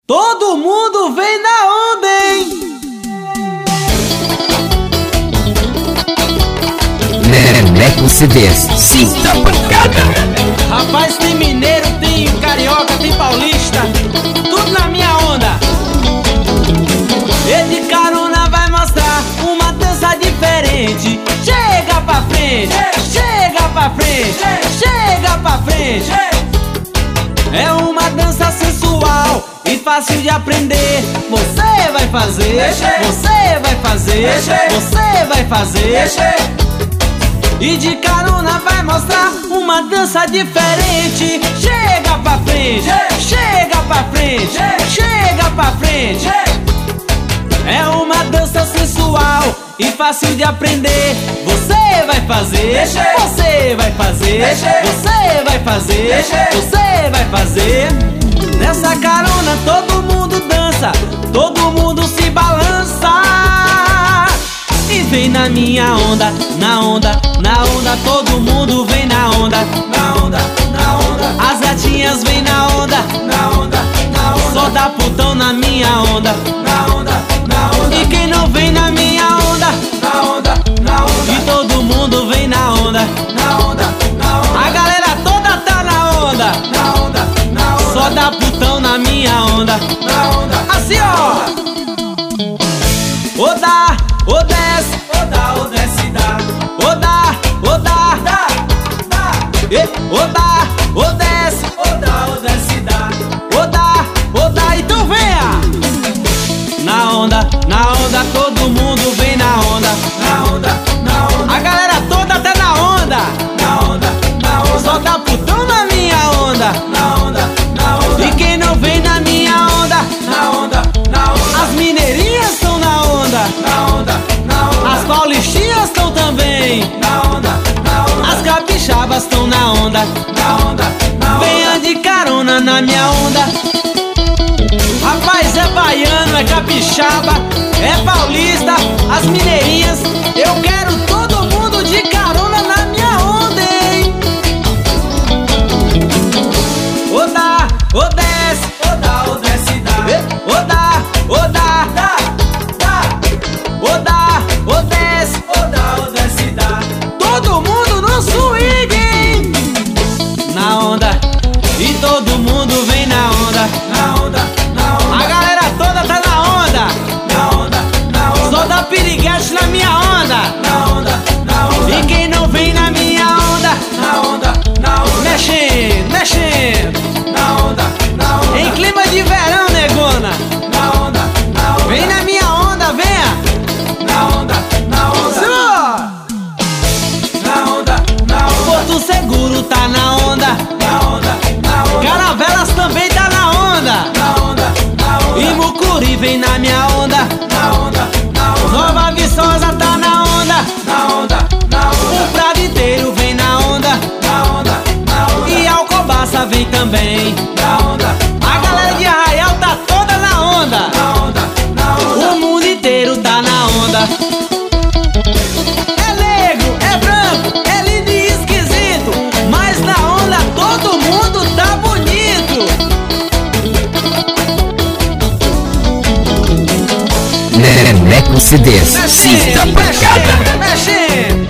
Todo mundo vem na onda, hein? Neneco CDs, sinta a pancada. Rapaz, tem mineiro, tem carioca, tem paulista, tudo na minha onda. E de carona vai mostrar uma dança diferente. Chega pra frente, chega pra frente, chega pra frente. É uma dança sensual e fácil de aprender. Você vai fazer, você vai fazer, você vai fazer. E de carona vai mostrar uma dança diferente. Chega pra frente, chega pra frente, chega pra frente. É uma dança sensual e fácil de aprender. Você vai fazer, você vai fazer, você vai fazer, você vai fazer. Nessa carona todo mundo dança, todo mundo se balança. E vem na minha onda, na onda, na onda. Todo mundo vem na onda, na onda, na onda. As gatinhas vêm na onda, na onda, na onda. Só dá putão na minha onda, na onda, na onda. E quem não vem na minha onda, na onda, na onda. E todo mundo vem na onda, na onda, na onda. A galera toda tá na onda, na onda, na onda. Só dá putão na minha onda, na onda. Assim ó. Ô dá, ô desce, ô dá, ô desce, dá. Ô dá, ô dá, dá, dá. Ô dá, ô desce, ô dá, ô desce, dá. Ô dá, ô dá, então venha. Na onda, todo mundo vem na onda, na onda, na onda. A galera toda tá na onda, na onda, na onda. Só dá putão na minha onda, na onda, na onda. E quem não vem na minha onda, na onda, na onda. As mineirinhas estão na onda, na onda, na onda. As paulistinhas estão também, na onda, na onda. As capixabas estão na onda, na onda, na onda. Venha de carona na minha onda. Rapaz, é baiano, é capixaba, é paulista, as mineirinhas. Eu quero todo mundo de carona na minha onda, hein? Ô dá, ô desce, ô dá, ô desce, dá. Ô dá, ô dá, dá, dá. Ô dá, ô desce, ô dá, ô desce, dá. Todo mundo no swing, hein? Na onda, e todo mundo vem na onda, na onda, na onda. A galera toda tá na onda, na onda, na onda. Só dá piriguete na minha onda, na onda, na onda. E quem não vem na minha onda, na onda, na onda. Mexendo, mexendo, na onda, na onda. Em clima de verão, negona, na onda, na onda. Vem na minha onda, venha, na onda, na onda. Na onda, na onda. Porto Seguro tá na onda, na onda, na onda. Caravelas também tá na onda, na onda, na onda. E Mucuri vem na minha onda, na onda, na onda. Nova Viçosa tá na onda, na onda, na onda. O Prado inteiro vem na onda, na onda, na onda. E Alcobaça vem também, na onda. A galera de Arraial tá toda na onda, na onda, na onda. O mundo inteiro tá na onda. É negro, é branco, é lindo e esquisito, mas na onda todo mundo tá bonito. Neneco CDs, sinta a pancada. Mexendo,